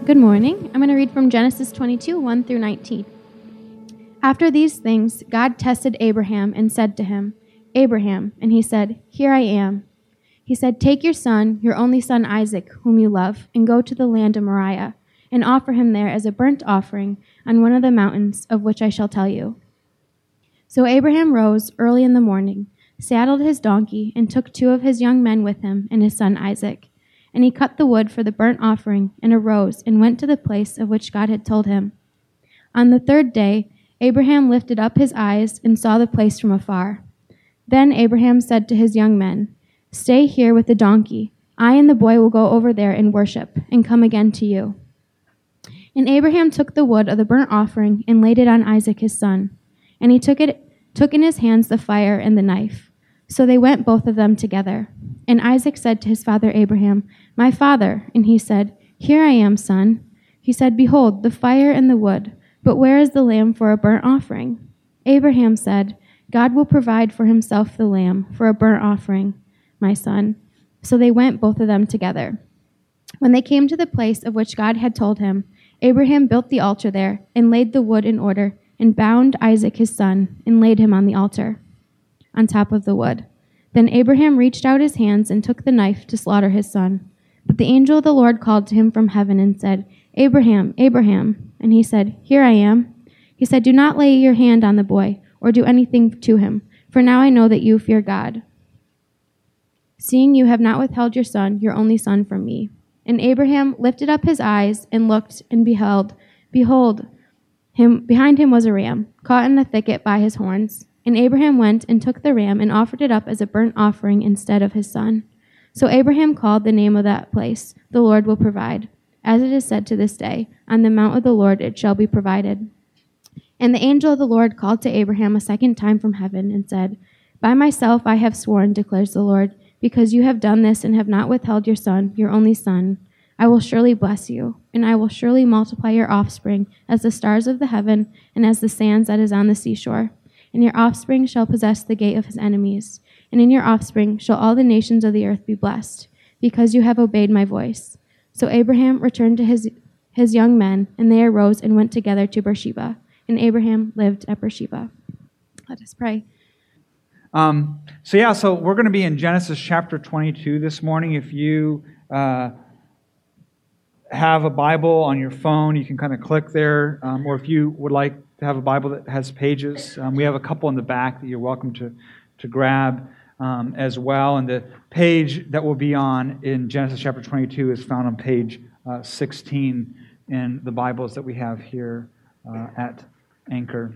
Good morning. I'm going to read from Genesis 22, 1 through 19. After these things, God tested Abraham and said to him, "Abraham," and he said, "Here I am." He said, "Take your son, your only son Isaac, whom you love, and go to the land of Moriah, and offer him there as a burnt offering on one of the mountains of which I shall tell you." So Abraham rose early in the morning, saddled his donkey, and took 2 of his young men with him and his son Isaac. And he cut the wood for the burnt offering, and arose and went to the place of which God had told him. On the 3rd day, Abraham lifted up his eyes and saw the place from afar. Then Abraham said to his young men, "Stay here with the donkey. I and the boy will go over there and worship, and come again to you." And Abraham took the wood of the burnt offering and laid it on Isaac his son. And he took in his hands the fire and the knife. So they went both of them together. And Isaac said to his father Abraham, "My father." And he said, "Here I am, son." He said, "Behold, the fire and the wood, but where is the lamb for a burnt offering?" Abraham said, "God will provide for himself the lamb for a burnt offering, my son." So they went both of them together. When they came to the place of which God had told him, Abraham built the altar there and laid the wood in order and bound Isaac his son and laid him on the altar, on top of the wood. Then Abraham reached out his hands and took the knife to slaughter his son. But the angel of the Lord called to him from heaven and said, "Abraham, Abraham." And he said, "Here I am." He said, "Do not lay your hand on the boy or do anything to him, for now I know that you fear God, seeing you have not withheld your son, your only son, from me." And Abraham lifted up his eyes and looked, and behold, behind him was a ram, caught in a thicket by his horns. And Abraham went and took the ram and offered it up as a burnt offering instead of his son. So Abraham called the name of that place, "The Lord will provide." As it is said to this day, "On the mount of the Lord it shall be provided." And the angel of the Lord called to Abraham a second time from heaven and said, "By myself I have sworn, declares the Lord, because you have done this and have not withheld your son, your only son. I will surely bless you, and I will surely multiply your offspring as the stars of the heaven and as the sands that is on the seashore. And your offspring shall possess the gate of his enemies. And in your offspring shall all the nations of the earth be blessed, because you have obeyed my voice." So Abraham returned to his young men, and they arose and went together to Beersheba. And Abraham lived at Beersheba. Let us pray. So we're going to be in Genesis chapter 22 this morning. If you have a Bible on your phone, you can kind of click there, or if you would like to have a Bible that has pages, we have a couple in the back that you're welcome to grab as well. And the page that we'll be on in Genesis chapter 22 is found on page 16 in the Bibles that we have here at Anchor.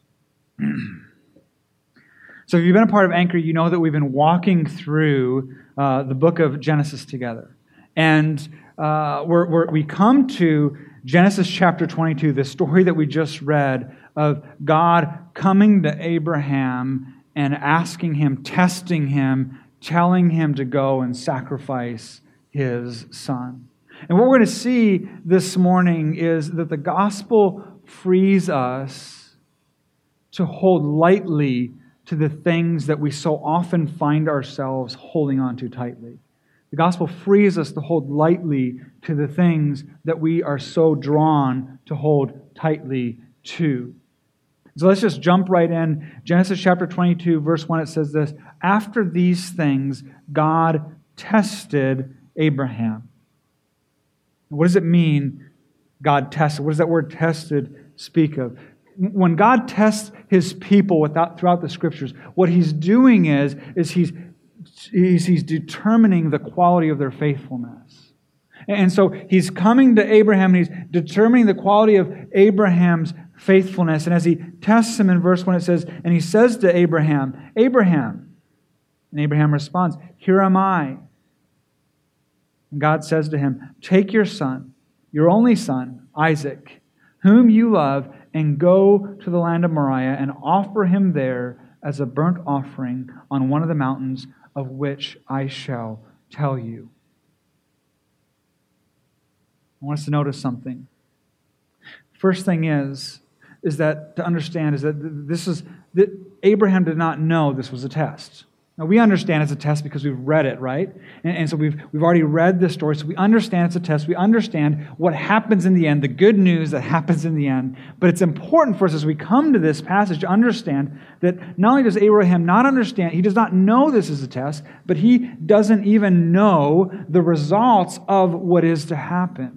So if you've been a part of Anchor, you know that we've been walking through the book of Genesis together. And we come to Genesis chapter 22, the story that we just read of God coming to Abraham and asking him, testing him, telling him to go and sacrifice his son. And what we're going to see this morning is that the gospel frees us to hold lightly to the things that we so often find ourselves holding on to tightly. The gospel frees us to hold lightly to the things that we are so drawn to hold tightly to. So let's just jump right in. Genesis chapter 22, verse 1, it says this: "After these things, God tested Abraham." What does it mean, God tested? What does that word tested speak of? When God tests his people throughout the scriptures, what he's doing is he's determining the quality of their faithfulness. And so he's coming to Abraham and he's determining the quality of Abraham's faithfulness. And as he tests him in verse 1, it says, and he says to Abraham, "Abraham." And Abraham responds, "Here am I." And God says to him, "Take your son, your only son, Isaac, whom you love, and go to the land of Moriah and offer him there as a burnt offering on one of the mountains of which I shall tell you." I want us to notice something. First thing is that to understand is that Abraham did not know this was a test. Now, we understand it's a test because we've read it, right? And so we've already read this story, so we understand it's a test. We understand what happens in the end, the good news that happens in the end. But it's important for us as we come to this passage to understand that not only does Abraham not understand, he does not know this is a test, but he doesn't even know the results of what is to happen.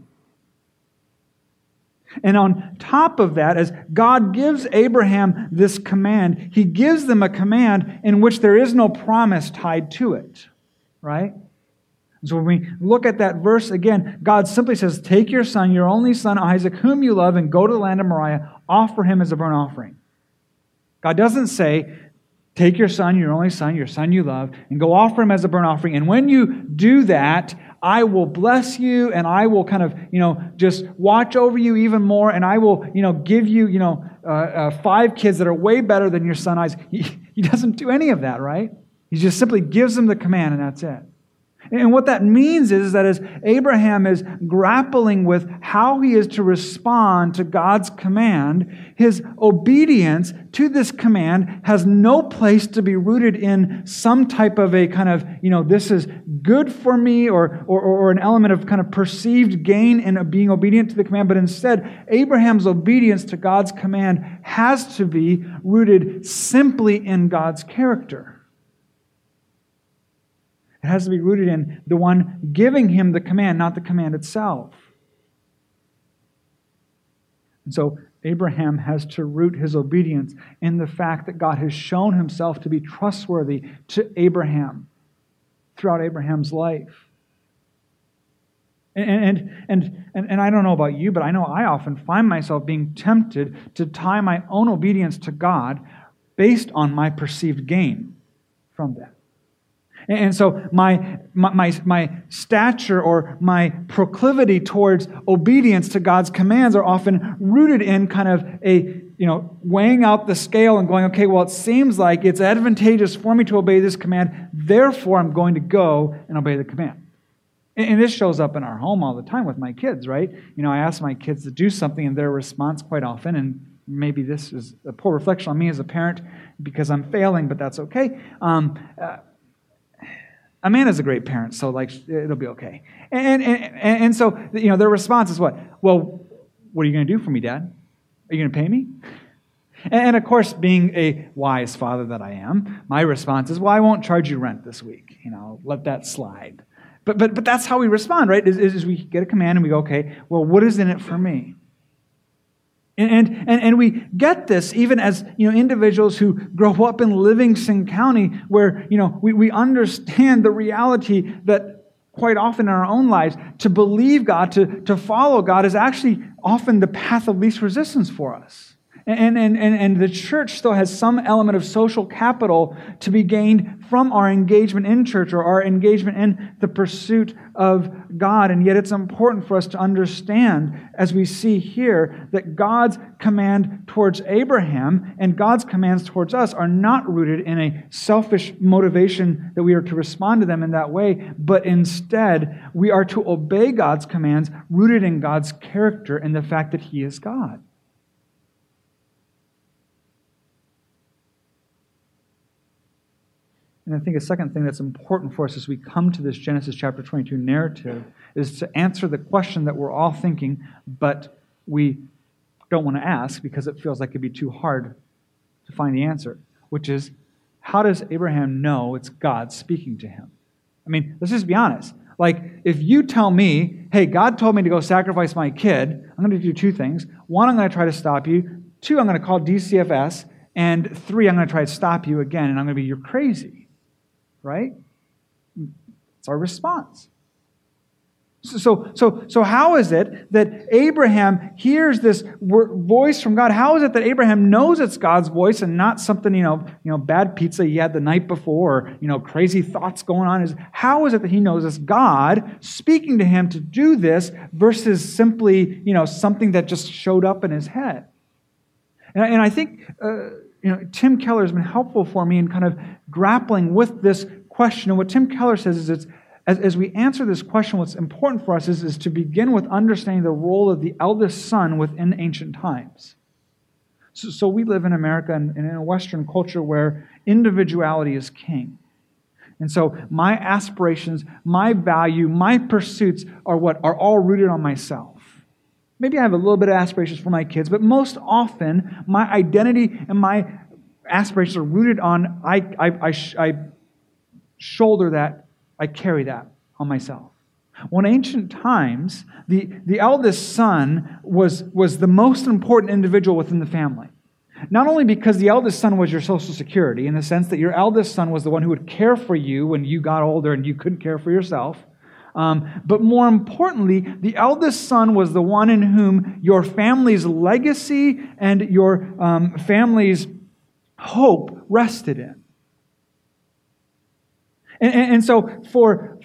And on top of that, as God gives Abraham this command, he gives them a command in which there is no promise tied to it, right? So when we look at that verse again, God simply says, take your son, your only son Isaac, whom you love, and go to the land of Moriah, offer him as a burnt offering. God doesn't say, take your son you love, and go offer him as a burnt offering. And when you do that, I will bless you, and I will kind of, just watch over you even more, and I will, give you, 5 kids that are way better than your son Isaac. He doesn't do any of that, right? He just simply gives them the command, and that's it. And what that means is that as Abraham is grappling with how he is to respond to God's command, his obedience to this command has no place to be rooted in some type of a kind of, this is good for me or an element of kind of perceived gain in being obedient to the command. But instead, Abraham's obedience to God's command has to be rooted simply in God's character. It has to be rooted in the one giving him the command, not the command itself. And so Abraham has to root his obedience in the fact that God has shown himself to be trustworthy to Abraham throughout Abraham's life. And I don't know about you, but I know I often find myself being tempted to tie my own obedience to God based on my perceived gain from that. And so my stature or my proclivity towards obedience to God's commands are often rooted in kind of a, weighing out the scale and going, okay, well, it seems like it's advantageous for me to obey this command, therefore I'm going to go and obey the command. And this shows up in our home all the time with my kids, right? I ask my kids to do something and their response quite often, and maybe this is a poor reflection on me as a parent because I'm failing, but that's okay. Amanda's a great parent, so it'll be okay. And so their response is what? Well, what are you going to do for me, Dad? Are you going to pay me? And of course, being a wise father that I am, my response is, well, I won't charge you rent this week. Let that slide. But that's how we respond, right? Is we get a command and we go, okay, well, what is in it for me? And we get this even as individuals who grow up in Livingston County, where we understand the reality that quite often in our own lives, to believe God, to follow God, is actually often the path of least resistance for us. And the church still has some element of social capital to be gained from our engagement in church or our engagement in the pursuit of God. And yet it's important for us to understand, as we see here, that God's command towards Abraham and God's commands towards us are not rooted in a selfish motivation that we are to respond to them in that way, but instead we are to obey God's commands rooted in God's character and the fact that He is God. And I think a second thing that's important for us as we come to this Genesis chapter 22 narrative is to answer the question that we're all thinking, but we don't want to ask because it feels like it'd be too hard to find the answer, which is, how does Abraham know it's God speaking to him? I mean, let's just be honest. If you tell me, hey, God told me to go sacrifice my kid, I'm going to do 2 things. 1, I'm going to try to stop you. 2, I'm going to call DCFS. And 3, I'm going to try to stop you again, and I'm going to be, you're crazy. Right? It's our response. So how is it that Abraham hears this voice from God? How is it that Abraham knows it's God's voice and not something, bad pizza he had the night before, or, crazy thoughts going on? How is it that he knows it's God speaking to him to do this versus simply, something that just showed up in his head? And I think, Tim Keller has been helpful for me in kind of grappling with this question. And what Tim Keller says is as we answer this question, what's important for us is to begin with understanding the role of the eldest son within ancient times. So we live in America and in a Western culture where individuality is king. And so my aspirations, my value, my pursuits are all rooted on myself. Maybe I have a little bit of aspirations for my kids, but most often my identity and my aspirations are rooted on I shoulder that, I carry that on myself. Well, in ancient times, the eldest son was the most important individual within the family. Not only because the eldest son was your social security, in the sense that your eldest son was the one who would care for you when you got older and you couldn't care for yourself, but more importantly, the eldest son was the one in whom your family's legacy and your family's hope rested in. And so for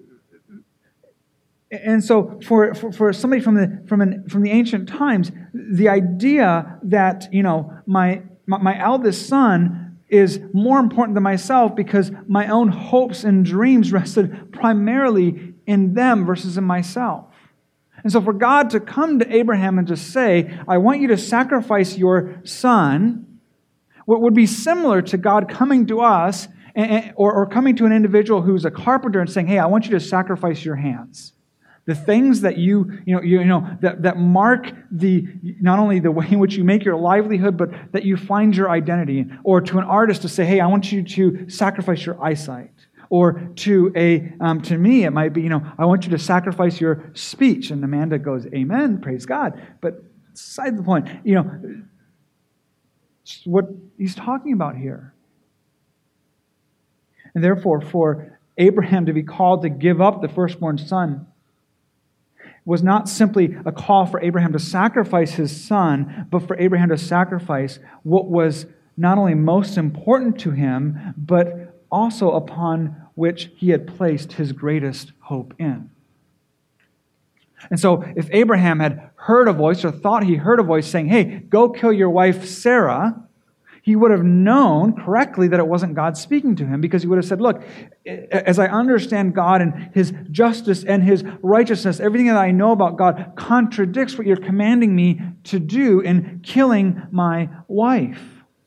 somebody from the ancient times, the idea that my eldest son is more important than myself because my own hopes and dreams rested primarily in them versus in myself. And so for God to come to Abraham and to say, I want you to sacrifice your son, what would be similar to God coming to us or coming to an individual who's a carpenter and saying, hey, I want you to sacrifice your hands. The things that that mark not only the way in which you make your livelihood, but that you find your identity in. Or to an artist to say, hey, I want you to sacrifice your eyesight. Or to me, it might be, I want you to sacrifice your speech. And Amanda goes, amen, praise God. But beside the point, what he's talking about here. And therefore, for Abraham to be called to give up the firstborn son was not simply a call for Abraham to sacrifice his son, but for Abraham to sacrifice what was not only most important to him, but also upon which he had placed his greatest hope in. And so if Abraham had heard a voice or thought he heard a voice saying, hey, go kill your wife Sarah, he would have known correctly that it wasn't God speaking to him, because he would have said, look, as I understand God and His justice and His righteousness, everything that I know about God contradicts what you're commanding me to do in killing my wife.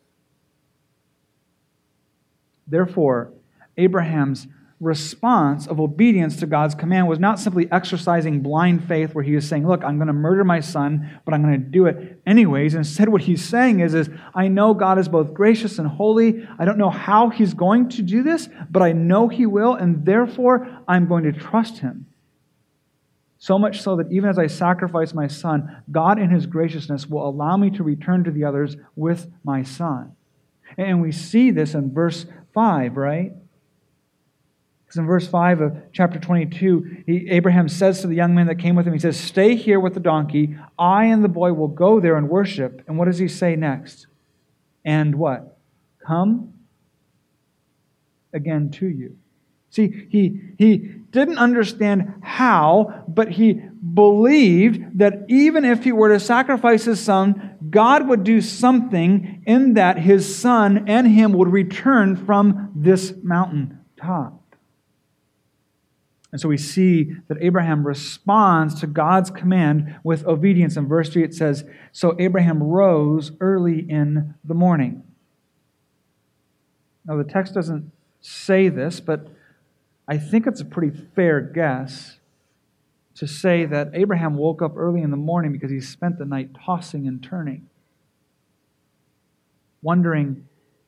Therefore, Abraham's response of obedience to God's command was not simply exercising blind faith where he was saying, look, I'm going to murder my son, but I'm going to do it anyways. Instead, what he's saying is I know God is both gracious and holy. I don't know how He's going to do this, but I know He will, and therefore I'm going to trust Him. So much so that even as I sacrifice my son, God in His graciousness will allow me to return to the others with my son. And we see this in verse 5, right? Because in verse 5 of chapter 22, Abraham says to the young man that came with him, he says, stay here with the donkey. I and the boy will go there and worship. And what does he say next? And what? Come again to you. See, he didn't understand how, but he believed that even if he were to sacrifice his son, God would do something in that his son and him would return from this mountaintop. And so we see that Abraham responds to God's command with obedience. In verse 3 it says, so Abraham rose early in the morning. Now the text doesn't say this, but I think it's a pretty fair guess to say that Abraham woke up early in the morning because he spent the night tossing and turning, wondering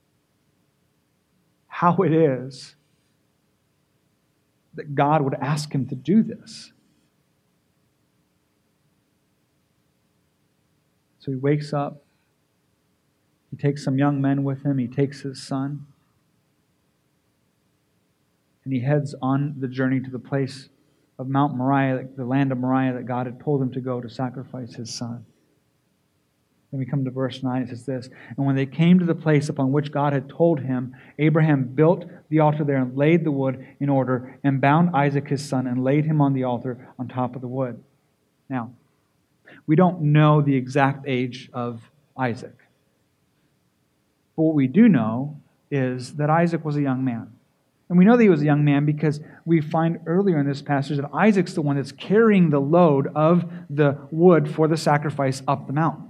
how it is that God would ask him to do this. So he wakes up, he takes some young men with him, he takes his son, and he heads on the journey to the place of Mount Moriah, the land of Moriah that God had told him to go to sacrifice his son. Then we come to verse 9, it says this, and when they came to the place upon which God had told him, Abraham built the altar there and laid the wood in order and bound Isaac his son and laid him on the altar on top of the wood. Now, we don't know the exact age of Isaac. But what we do know is that Isaac was a young man. And we know that he was a young man because we find earlier in this passage that Isaac's the one that's carrying the load of the wood for the sacrifice up the mountain.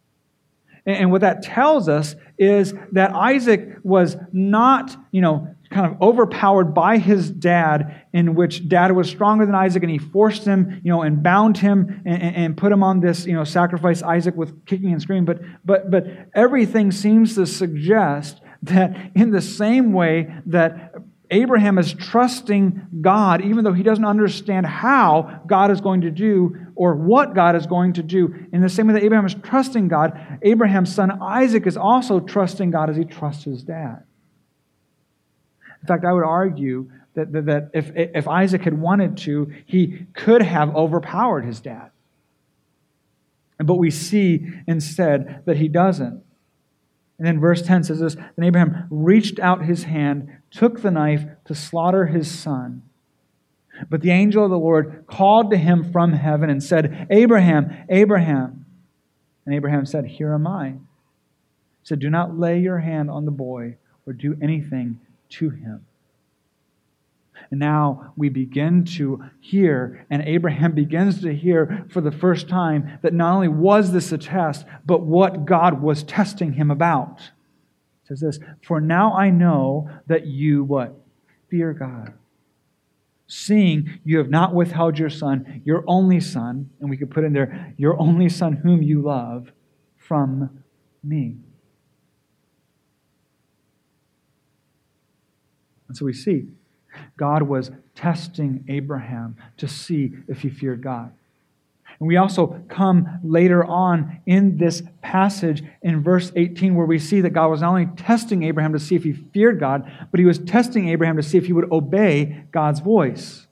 And what that tells us is that Isaac was not, kind of overpowered by his dad, in which dad was stronger than Isaac, and he forced him, and bound him and put him on this, sacrifice Isaac with kicking and screaming. But everything seems to suggest that in the same way that Abraham is trusting God, even though he doesn't understand how God is going to do or what God is going to do. In the same way that Abraham is trusting God, Abraham's son Isaac is also trusting God as he trusts his dad. In fact, I would argue that if Isaac had wanted to, he could have overpowered his dad. But we see instead that he doesn't. And then verse 10 says this, then Abraham reached out his hand, took the knife to slaughter his son. But the angel of the Lord called to him from heaven and said, Abraham, Abraham. And Abraham said, here am I. He said, do not lay your hand on the boy or do anything to him. And now we begin to hear, and Abraham begins to hear for the first time, that not only was this a test, but what God was testing him about. It says this, for now I know that you, what? Fear God. Seeing you have not withheld your son, your only son, and we could put in there, your only son whom you love, from me. And so we see God was testing Abraham to see if he feared God. And we also come later on in this passage in verse 18 where we see that God was not only testing Abraham to see if he feared God, but he was testing Abraham to see if he would obey God's voice.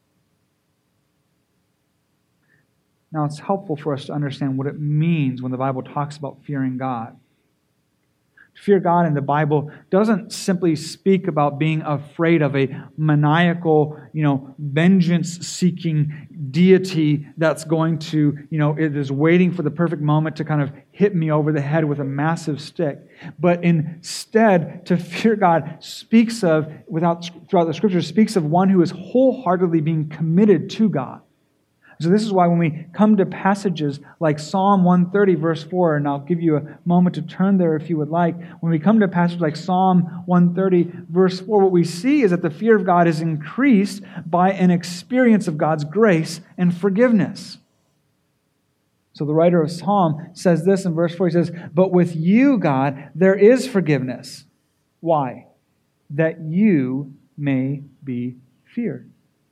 Now it's helpful for us to understand what it means when the Bible talks about fearing God. To fear God in the Bible doesn't simply speak about being afraid of a maniacal, vengeance-seeking deity that's going to, it is waiting for the perfect moment to kind of hit me over the head with a massive stick. But instead, to fear God speaks of, throughout the Scriptures, speaks of one who is wholeheartedly being committed to God. So this is why when we come to passages like Psalm 130, verse 4, and I'll give you a moment to turn there if you would like. When we come to a passage like Psalm 130, verse 4, what we see is that the fear of God is increased by an experience of God's grace and forgiveness. So the writer of Psalm says this in verse 4, he says, but with you, God, there is forgiveness. Why? That you may be feared.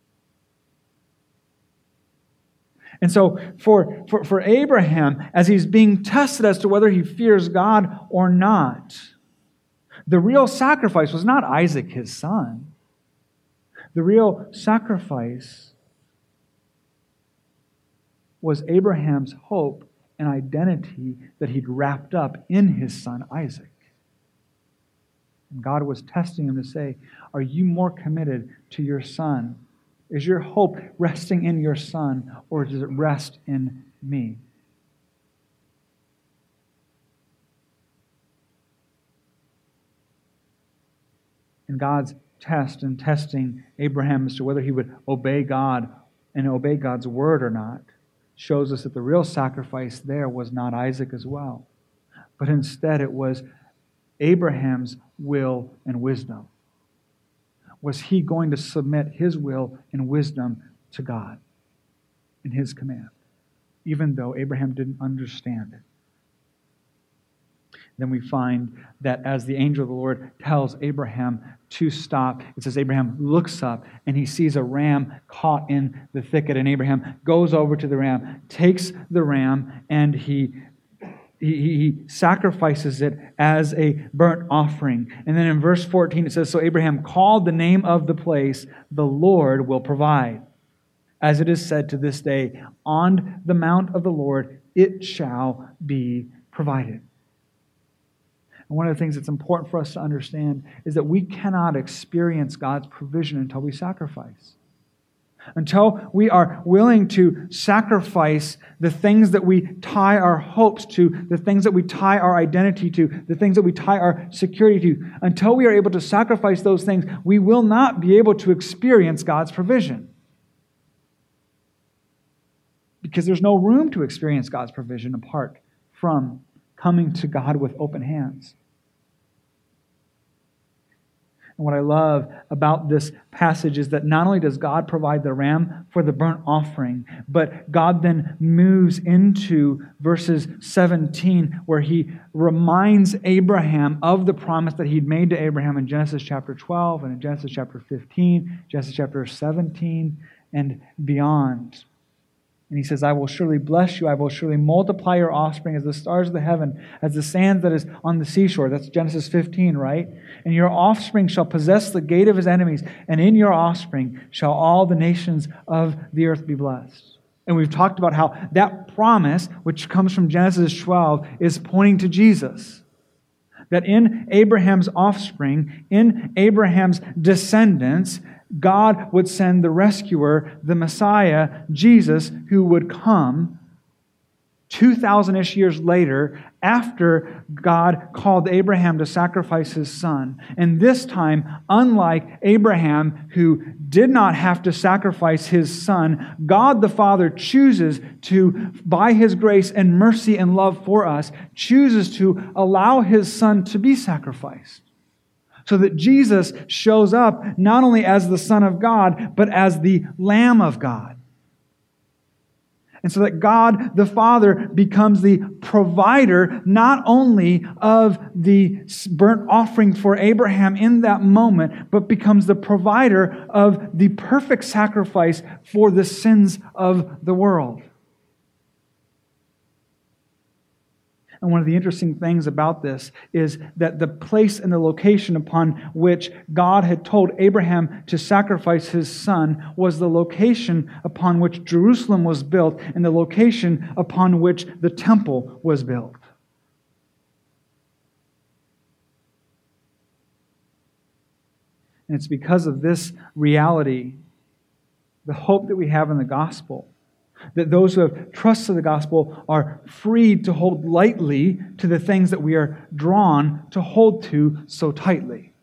And so for Abraham, as he's being tested as to whether he fears God or not, the real sacrifice was not Isaac, his son. The real sacrifice was Abraham's hope and identity that he'd wrapped up in his son Isaac. And God was testing him to say, are you more committed to your son? Is your hope resting in your son, or does it rest in me? And God's test and testing Abraham as to whether he would obey God and obey God's word or not shows us that the real sacrifice there was not Isaac as well, but instead it was Abraham's will and wisdom. Was he going to submit his will and wisdom to God in his command, even though Abraham didn't understand it? Then we find that as the angel of the Lord tells Abraham to stop, it says Abraham looks up and he sees a ram caught in the thicket, and Abraham goes over to the ram, takes the ram, and he sacrifices it as a burnt offering. And then in verse 14 it says, so Abraham called the name of the place, the Lord will provide. As it is said to this day, on the mount of the Lord it shall be provided. And one of the things that's important for us to understand is that we cannot experience God's provision until we sacrifice. Until we are willing to sacrifice the things that we tie our hopes to, the things that we tie our identity to, the things that we tie our security to, until we are able to sacrifice those things, we will not be able to experience God's provision. Because there's no room to experience God's provision apart from coming to God with open hands. And what I love about this passage is that not only does God provide the ram for the burnt offering, but God then moves into verses 17 where he reminds Abraham of the promise that he'd made to Abraham in Genesis chapter 12 and in Genesis chapter 15, Genesis chapter 17, and beyond. And he says, I will surely bless you. I will surely multiply your offspring as the stars of the heaven, as the sand that is on the seashore. That's Genesis 15, right? And your offspring shall possess the gate of his enemies, and in your offspring shall all the nations of the earth be blessed. And we've talked about how that promise, which comes from Genesis 12, is pointing to Jesus. That in Abraham's offspring, in Abraham's descendants, God would send the rescuer, the Messiah, Jesus, who would come 2,000-ish years later after God called Abraham to sacrifice his son. And this time, unlike Abraham, who did not have to sacrifice his son, God the Father chooses to, by his grace and mercy and love for us, chooses to allow his son to be sacrificed. So that Jesus shows up not only as the Son of God, but as the Lamb of God. And so that God the Father becomes the provider not only of the burnt offering for Abraham in that moment, but becomes the provider of the perfect sacrifice for the sins of the world. And one of the interesting things about this is that the place and the location upon which God had told Abraham to sacrifice his son was the location upon which Jerusalem was built and the location upon which the temple was built. And it's because of this reality, the hope that we have in the gospel, that those who have trusted the gospel are freed to hold lightly to the things that we are drawn to hold to so tightly.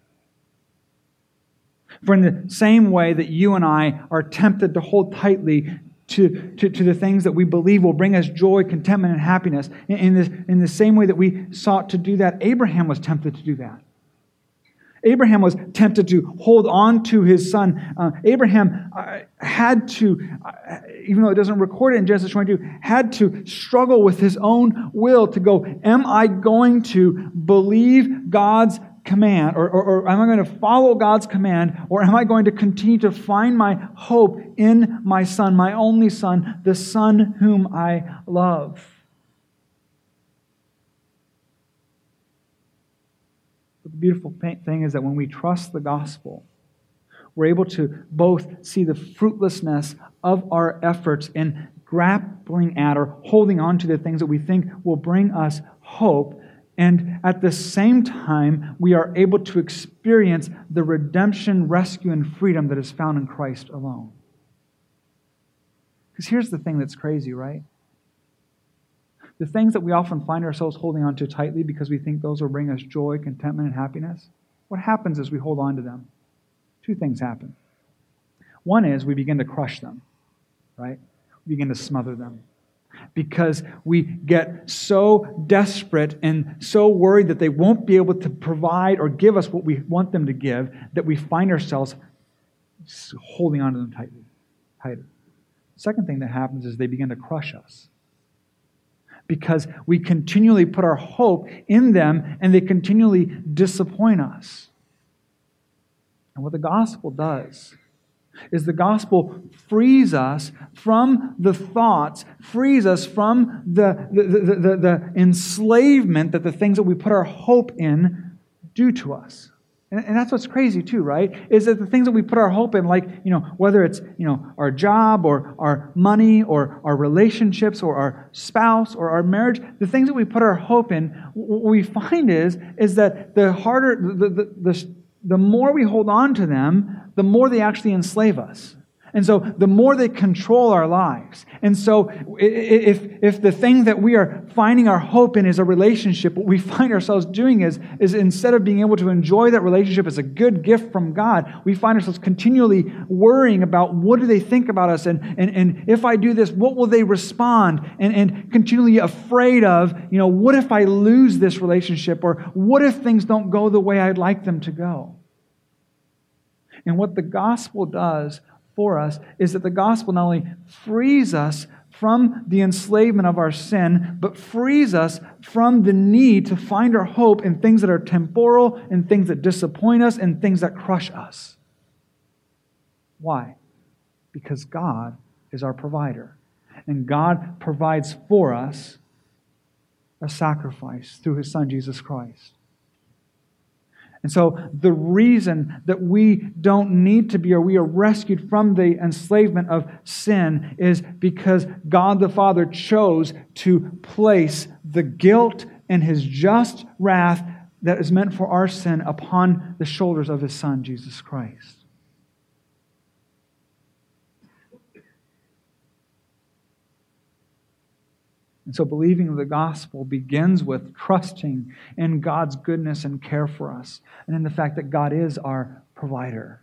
For in the same way that you and I are tempted to hold tightly to the things that we believe will bring us joy, contentment, and happiness, in the same way that we sought to do that, Abraham was tempted to do that. Abraham was tempted to hold on to his son. Abraham had to, even though it doesn't record it in Genesis 22, had to struggle with his own will to go, am I going to believe God's command, or am I going to follow God's command, or am I going to continue to find my hope in my son, my only son, the son whom I love? The beautiful thing is that when we trust the gospel, we're able to both see the fruitlessness of our efforts in grappling at or holding on to the things that we think will bring us hope, and at the same time, we are able to experience the redemption, rescue, and freedom that is found in Christ alone. Because here's the thing that's crazy, right? The things that we often find ourselves holding on to tightly because we think those will bring us joy, contentment, and happiness, what happens is we hold on to them. Two things happen. One is we begin to crush them, right? We begin to smother them. Because we get so desperate and so worried that they won't be able to provide or give us what we want them to give, that we find ourselves holding on to them tighter. Second thing that happens is they begin to crush us. Because we continually put our hope in them and they continually disappoint us. And what the gospel does is the gospel frees us from the thoughts, frees us from the enslavement that the things that we put our hope in do to us. And that's what's crazy too, right? Is that the things that we put our hope in, like, whether it's, our job or our money or our relationships or our spouse or our marriage, the things that we put our hope in, what we find is that the harder, the more we hold on to them, the more they actually enslave us. And so the more they control our lives. And so if the thing that we are finding our hope in is a relationship, what we find ourselves doing is instead of being able to enjoy that relationship as a good gift from God, we find ourselves continually worrying about what do they think about us, and if I do this, what will they respond, and continually afraid of, what if I lose this relationship, or what if things don't go the way I'd like them to go? And what the gospel does for us is that the gospel not only frees us from the enslavement of our sin, but frees us from the need to find our hope in things that are temporal, in things that disappoint us, and things that crush us. Why? Because God is our provider. And God provides for us a sacrifice through His Son, Jesus Christ. And so the reason that we don't need to be, or we are rescued from the enslavement of sin, is because God the Father chose to place the guilt and His just wrath that is meant for our sin upon the shoulders of His Son, Jesus Christ. And so believing the gospel begins with trusting in God's goodness and care for us, and in the fact that God is our provider.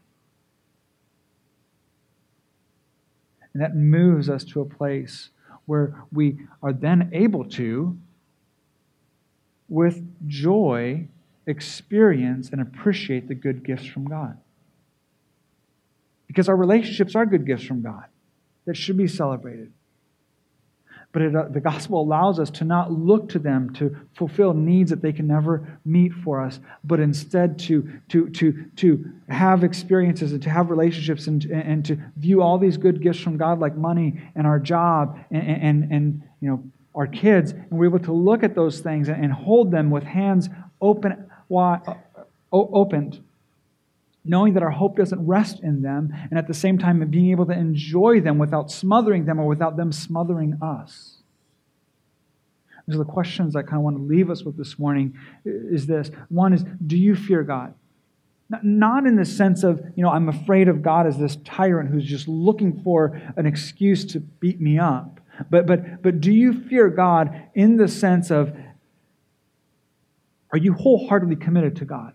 And that moves us to a place where we are then able to, with joy, experience and appreciate the good gifts from God. Because our relationships are good gifts from God that should be celebrated. But the gospel allows us to not look to them to fulfill needs that they can never meet for us, but instead to have experiences and to have relationships and to view all these good gifts from God, like money and our job and our kids, and we're able to look at those things and hold them with hands opened, knowing that our hope doesn't rest in them, and at the same time being able to enjoy them without smothering them or without them smothering us. So the questions I kind of want to leave us with this morning is this. One is, do you fear God? Not in the sense of, I'm afraid of God as this tyrant who's just looking for an excuse to beat me up. But do you fear God in the sense of, are you wholeheartedly committed to God?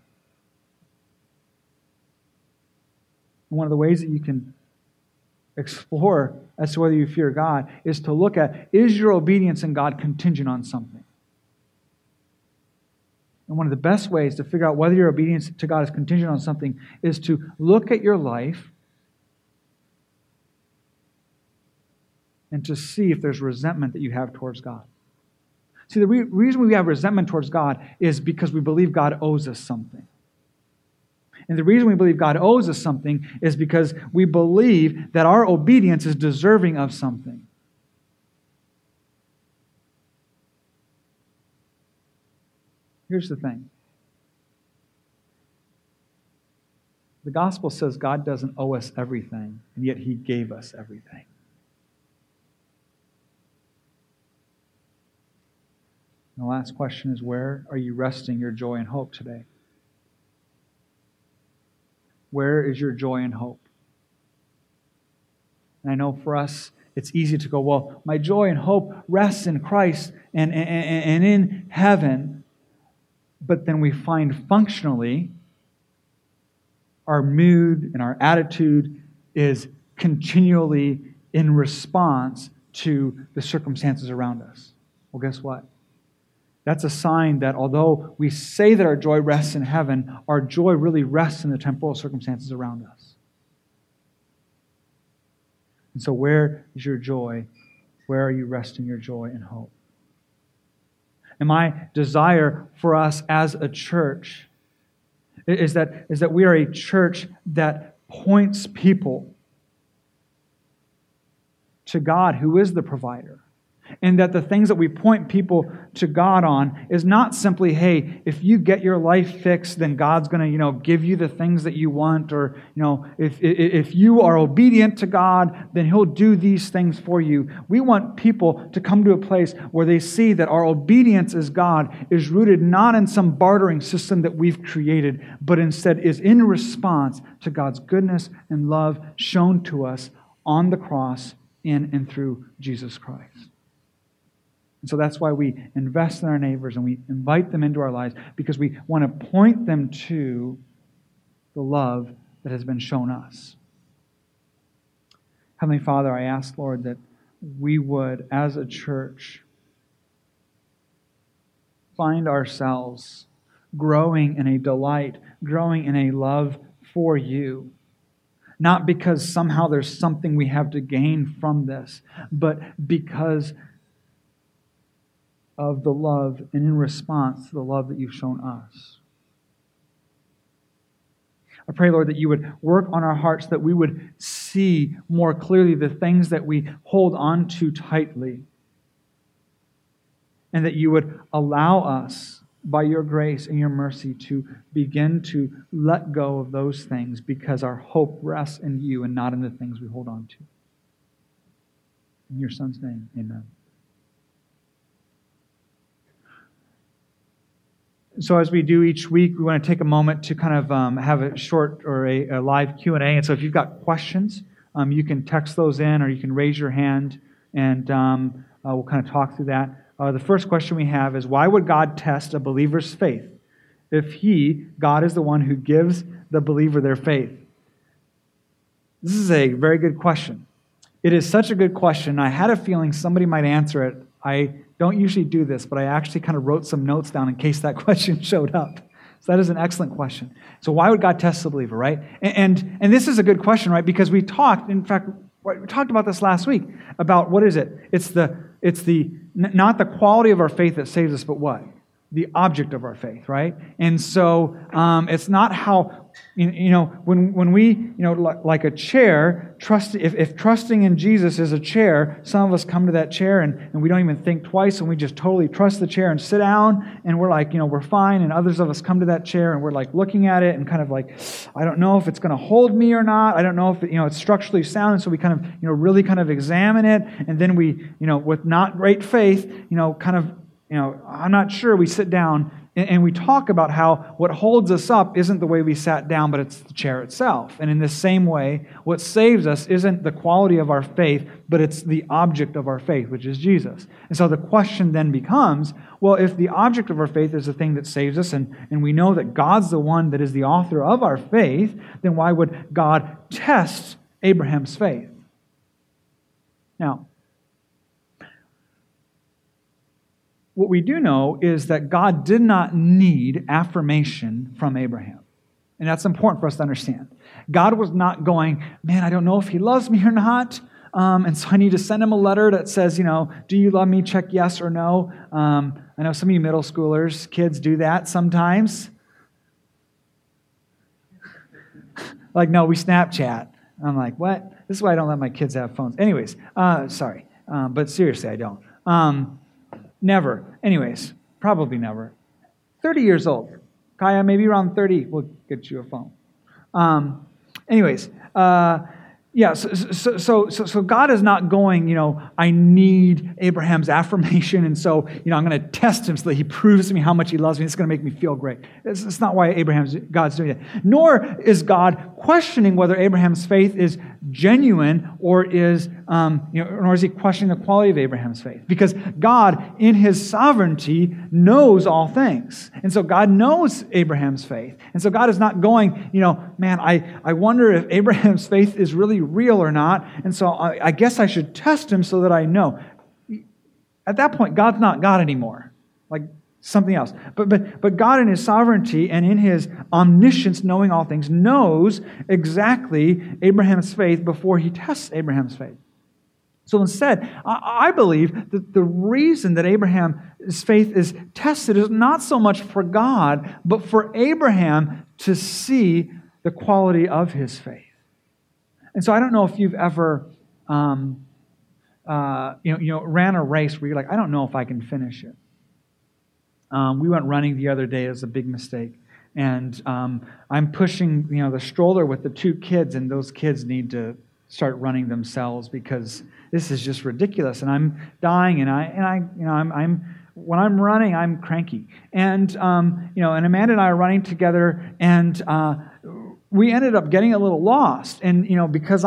One of the ways that you can explore as to whether you fear God is to look at, is your obedience in God contingent on something? And one of the best ways to figure out whether your obedience to God is contingent on something is to look at your life and to see if there's resentment that you have towards God. See, the reason we have resentment towards God is because we believe God owes us something. And the reason we believe God owes us something is because we believe that our obedience is deserving of something. Here's the thing. The gospel says God doesn't owe us everything, and yet He gave us everything. And the last question is, where are you resting your joy and hope today? Where is your joy and hope? And I know for us, it's easy to go, well, my joy and hope rests in Christ and in heaven. But then we find functionally our mood and our attitude is continually in response to the circumstances around us. Well, guess what? That's a sign that although we say that our joy rests in heaven, our joy really rests in the temporal circumstances around us. And so where is your joy? Where are you resting your joy and hope? And my desire for us as a church is that we are a church that points people to God, who is the provider. And that the things that we point people to God on is not simply, hey, if you get your life fixed, then God's going to, give you the things that you want. Or, if you are obedient to God, then He'll do these things for you. We want people to come to a place where they see that our obedience as God is rooted not in some bartering system that we've created, but instead is in response to God's goodness and love shown to us on the cross in and through Jesus Christ. And so that's why we invest in our neighbors and we invite them into our lives, because we want to point them to the love that has been shown us. Heavenly Father, I ask, Lord, that we would, as a church, find ourselves growing in a delight, growing in a love for You, not because somehow there's something we have to gain from this, but because of the love and in response to the love that you've shown us. I pray, Lord, that you would work on our hearts, that we would see more clearly the things that we hold on to tightly, and that you would allow us, by your grace and your mercy, to begin to let go of those things because our hope rests in you and not in the things we hold on to. In your Son's name, amen. So as we do each week, we want to take a moment to kind of have a short or a live Q&A. And so if you've got questions, you can text those in or you can raise your hand, and we'll kind of talk through that. The first question we have is, why would God test a believer's faith if God is the one who gives the believer their faith? This is a very good question. It is such a good question. I had a feeling somebody might answer it. I don't usually do this, but I actually kind of wrote some notes down in case that question showed up. So that is an excellent question. So why would God test the believer, right? And this is a good question, right? Because we talked about this last week, about what is it? It's not the quality of our faith that saves us, but what? The object of our faith, right? And so it's not how, when we, like a chair, if trusting in Jesus is a chair, some of us come to that chair and we don't even think twice, and we just totally trust the chair and sit down, and we're like, we're fine. And others of us come to that chair and we're like looking at it and kind of like, I don't know if it's going to hold me or not. I don't know if it's structurally sound. And so we kind of, really kind of examine it, and then we, with not great faith, I'm not sure, we sit down and we talk about how what holds us up isn't the way we sat down, but it's the chair itself. And in the same way, what saves us isn't the quality of our faith, but it's the object of our faith, which is Jesus. And so the question then becomes, well, if the object of our faith is the thing that saves us, and we know that God's the one that is the author of our faith, then why would God test Abraham's faith? Now, what we do know is that God did not need affirmation from Abraham. And that's important for us to understand. God was not going, man, I don't know if he loves me or not, and so I need to send him a letter that says, do you love me? Check yes or no. I know some of you middle schoolers, kids do that sometimes. Like, no, we Snapchat. I'm like, what? This is why I don't let my kids have phones. Anyways, sorry. But seriously, I don't. Never. Anyways, probably never. 30 years old. Kaya, maybe around 30, we'll get you a phone. So God is not going, I need Abraham's affirmation, and so, I'm going to test him so that he proves to me how much he loves me. It's going to make me feel great. It's not why God's doing that. Nor is God questioning whether Abraham's faith is genuine or is he questioning the quality of Abraham's faith? Because God, in his sovereignty, knows all things. And so God knows Abraham's faith. And so God is not going, man, I wonder if Abraham's faith is really real or not, and so I guess I should test him so that I know. At that point, God's not God anymore. Like something else. But God in his sovereignty and in his omniscience, knowing all things, knows exactly Abraham's faith before he tests Abraham's faith. So instead, I believe that the reason that Abraham's faith is tested is not so much for God, but for Abraham to see the quality of his faith. And so I don't know if you've ever ran a race where you're like, I don't know if I can finish it. We went running the other day. It was a big mistake. And I'm pushing, the stroller with the two kids, and those kids need to start running themselves because this is just ridiculous. And I'm dying, and I'm when I'm running, I'm cranky. And and Amanda and I are running together, and we ended up getting a little lost. And because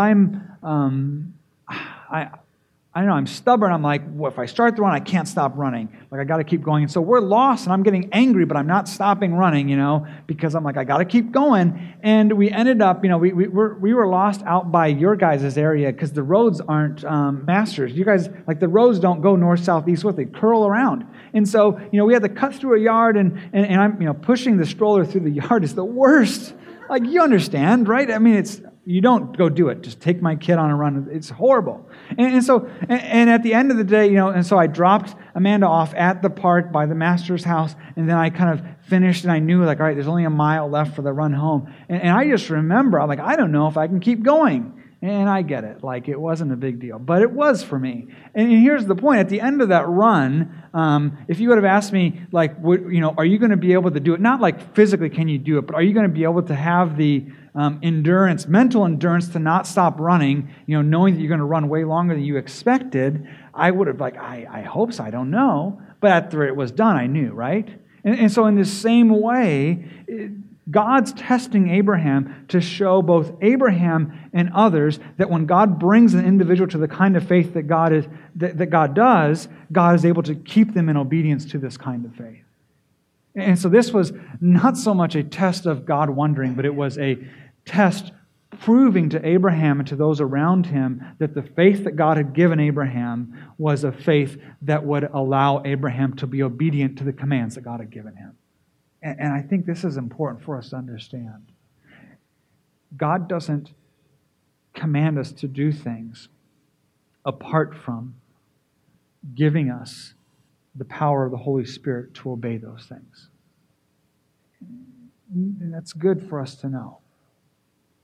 I don't know, I'm stubborn. I'm like, well, if I start the run, I can't stop running. Like, I got to keep going. And so we're lost, and I'm getting angry, but I'm not stopping running, because I'm like, I got to keep going. And we ended up, we were lost out by your guys' area because the roads aren't masters. You guys, like, the roads don't go north, south, east, west. They curl around. And so, we had to cut through a yard, and I'm, pushing the stroller through the yard is the worst. Like, you understand, right? I mean, You don't go do it. Just take my kid on a run. It's horrible. And so at the end of the day, and so I dropped Amanda off at the park by the master's house, and then I kind of finished, and I knew, all right, there's only a mile left for the run home. And I just remember, I'm like, I don't know if I can keep going. And I get it. It wasn't a big deal. But it was for me. And here's the point. At the end of that run, if you would have asked me, are you going to be able to do it? Not physically can you do it, but are you going to be able to have the endurance, mental endurance to not stop running, knowing that you're going to run way longer than you expected? I would have I hope so. I don't know. But after it was done, I knew, right? And so in the same way, God's testing Abraham to show both Abraham and others that when God brings an individual to the kind of faith that God does, God is able to keep them in obedience to this kind of faith. And so this was not so much a test of God wondering, but it was a test proving to Abraham and to those around him that the faith that God had given Abraham was a faith that would allow Abraham to be obedient to the commands that God had given him. And I think this is important for us to understand. God doesn't command us to do things apart from giving us the power of the Holy Spirit to obey those things. And that's good for us to know.